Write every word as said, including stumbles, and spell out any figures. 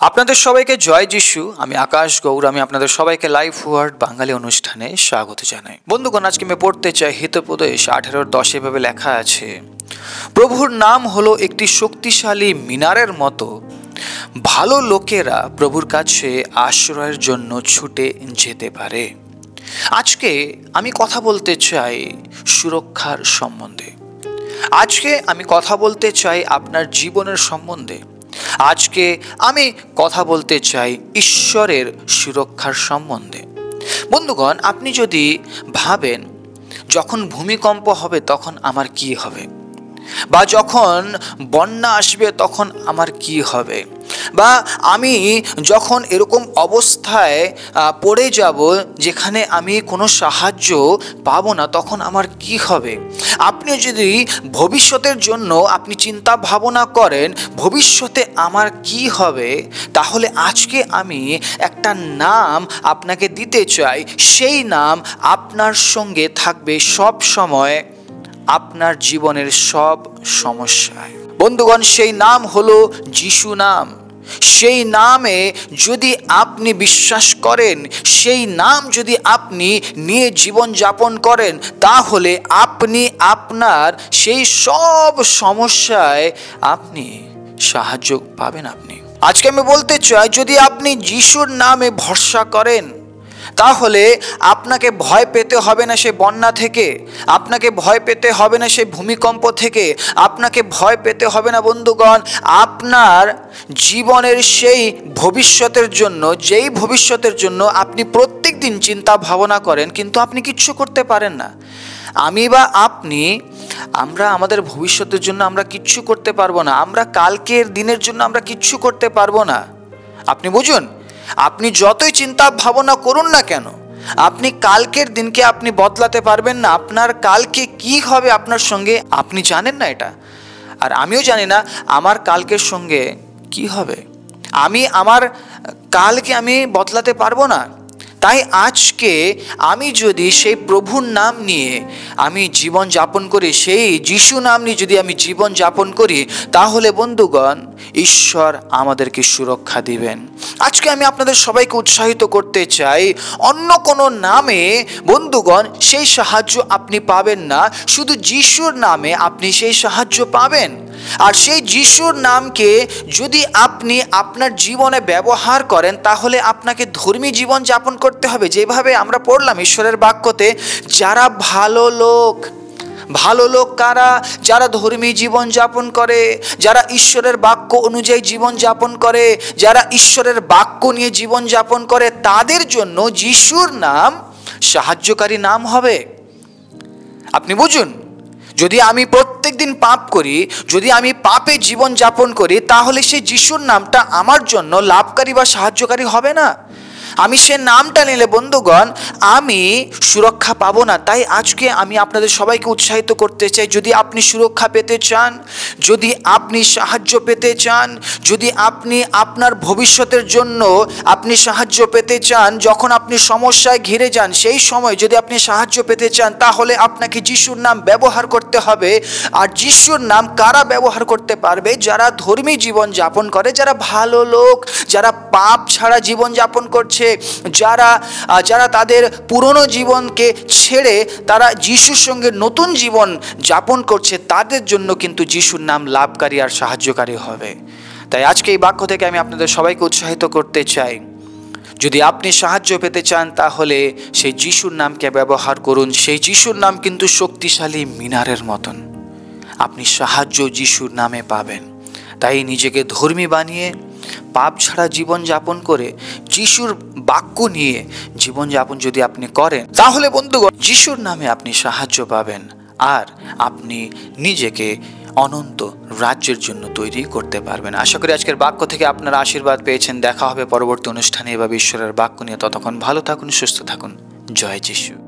আপনাদের সবাইকে জয় যিশু। আমি আকাশ গৌর। আমি আপনাদের সবাইকে লাইফ ওয়ার্ড বাঙালি অনুষ্ঠানে স্বাগত জানাই। বন্ধুগণ, আজকে আমি পড়তে চাই হিতোপদেশ আঠেরোর দশে ভাবে লেখা আছে, প্রভুর নাম হলো একটি শক্তিশালী মিনারের মতো, ভালো লোকেরা প্রভুর কাছে আশ্রয়ের জন্য ছুটে যেতে পারে। আজকে আমি কথা বলতে চাই সুরক্ষার সম্বন্ধে। আজকে আমি কথা বলতে চাই আপনার জীবনের সম্বন্ধে। আজকে আমি কথা বলতে চাই ঈশ্বরের সুরক্ষার সম্বন্ধে। বন্ধুগণ, আপনি যদি ভাবেন যখন ভূমিকম্প হবে তখন আমার কি হবে, বা যখন বন্যা আসবে তখন আমার কি হবে, বা আমি যখন এরকম অবস্থায় পড়ে যাব যেখানে আমি কোনো সাহায্য পাবো না তখন আমার কি হবে, আপনি যদি ভবিষ্যতের জন্য আপনি চিন্তা ভাবনা করেন ভবিষ্যতে আমার কি হবে, তাহলে আজকে আমি একটা নাম আপনাকে দিতে চাই। সেই নাম আপনার সঙ্গে থাকবে সব সময়, আপনার জীবনের সব সমস্যায়। বন্ধুগণ, সেই নাম হলো যিশু নাম। সেই নামে যদি আপনি বিশ্বাস করেন, সেই নাম যদি আপনি নিয়ে জীবন যাপন করেন, তাহলে আপনি আপনার সেই সব সমস্যায় আপনি সাহায্য পাবেন। আপনি আজকে আমি বলতে চাই, যদি আপনি যিশুর নামে ভরসা করেন তাহলে আপনাকে ভয় পেতে হবে না সেই বন্যা থেকে, আপনাকে ভয় পেতে হবে না সেই ভূমিকম্প থেকে, আপনাকে ভয় পেতে হবে না বন্ধুগণ আপনার জীবনের সেই ভবিষ্যতের জন্য, যেই ভবিষ্যতের জন্য আপনি প্রত্যেক দিন চিন্তা ভাবনা করেন কিন্তু আপনি কিচ্ছু করতে পারেন না। আমি বা আপনি আমরা আমাদের ভবিষ্যতের জন্য আমরা কিচ্ছু করতে পারবো না, আমরা কালকের দিনের জন্য আমরা কিচ্ছু করতে পারবো না। আপনি বুঝুন, আপনি যতই চিন্তা ভাবনা করুন না কেন, আপনি কালকের দিনকে আপনি বদলাতে পারবেন না। আপনার কালকে কি হবে আপনার সঙ্গে আপনি জানেন না এটা, আর আমিও জানি না আমার কালকের সঙ্গে কি হবে। আমি আমার কালকে আমি বদলাতে পারবো না। তাই আজকে আমি যদি সেই প্রভুর নাম নিয়ে আমি জীবন যাপন করি, সেই যিশু নাম নিয়ে যদি আমি জীবন যাপন করি, তাহলে বন্ধুগণ ঈশ্বর আমাদেরকে সুরক্ষা দিবেন। আজকে আমি আপনাদের সবাইকে উৎসাহিত করতে চাই, অন্য কোনো নামে বন্ধুগণ সেই সাহায্য আপনি পাবেন না, শুধু যিশুর নামে আপনি সেই সাহায্য পাবেন। আর সেই যিশুর নামকে যদি আপনি আপনার জীবনে ব্যবহার করেন, তাহলে আপনাকে ধর্মী জীবন যাপন করতে হবে। যেভাবে আমরা পড়লাম ঈশ্বরের বাক্যতে, যারা ভালো লোক, ভালো লোক কারা? যারা ধর্মী জীবন যাপন করে, যারা ঈশ্বরের বাক্য অনুযায়ী জীবন যাপন করে, যারা ঈশ্বরের বাক্য নিয়ে জীবন যাপন করে, তাদের জন্য যিশুর নাম সাহায্যকারী নাম হবে। আপনি বুঝুন, যদি আমি প্রত্যেক দিন পাপ করি, যদি আমি পাপে জীবন যাপন করি, তাহলে সেই যিশুর নামটা আমার জন্য লাভকারী বা সাহায্যকারী হবে না। আমি সে নামটা নিলে বন্ধুগণ আমি সুরক্ষা পাবো না। তাই আজকে আমি আপনাদের সবাইকে উৎসাহিত করতে চাই, যদি আপনি সুরক্ষা পেতে চান, যদি আপনি সাহায্য পেতে চান, যদি আপনি আপনার ভবিষ্যতের জন্য আপনি সাহায্য পেতে চান, যখন আপনি সমস্যায় ঘিরে যান সেই সময় যদি আপনি সাহায্য পেতে চান, তাহলে আপনাকে যিশুর নাম ব্যবহার করতে হবে। আর যিশুর নাম কারা ব্যবহার করতে পারবে? যারা ধর্মী জীবন যাপন করে, যারা ভালো লোক, যারা পাপ ছাড়া জীবন যাপন করছে, যারা যারা তাদের পুরনো জীবনকে ছেড়ে তারা যিশুর সঙ্গে নতুন জীবন যাপন করছে, তাদের জন্য কিন্তু যিশুর নাম লাভকারী আর সাহায্যকারী হবে। তাই আজকে এই বাক্য থেকে আমি আপনাদের সবাইকে উৎসাহিত করতে চাই, যদি আপনি সাহায্য পেতে চান তাহলে সেই যিশুর নামকে ব্যবহার করুন। সেই যিশুর নাম কিন্তু শক্তিশালী মিনারের মতন, আপনি সাহায্য যিশুর নামে পাবেন। তাই নিজেকে ধর্মী বানিয়ে পাপ ছাড়া জীবন যাপন করে যিশুর বাক্য নিয়ে জীবন যাপন যদি আপনি করেন, তাহলে বন্ধুগণ যিশুর নামে আপনি সাহায্য পাবেন আর আপনি নিজেকে অনন্ত রাজ্যের জন্য তৈরি করতে পারবেন। আশা করি আজকের বাক্য থেকে আপনারা আশীর্বাদ পেয়েছেন। দেখা হবে পরবর্তী অনুষ্ঠানে এভাবে ঈশ্বরের বাক্য নিয়ে। ততক্ষণ ভালো থাকুন, সুস্থ থাকুন। জয় যিশু।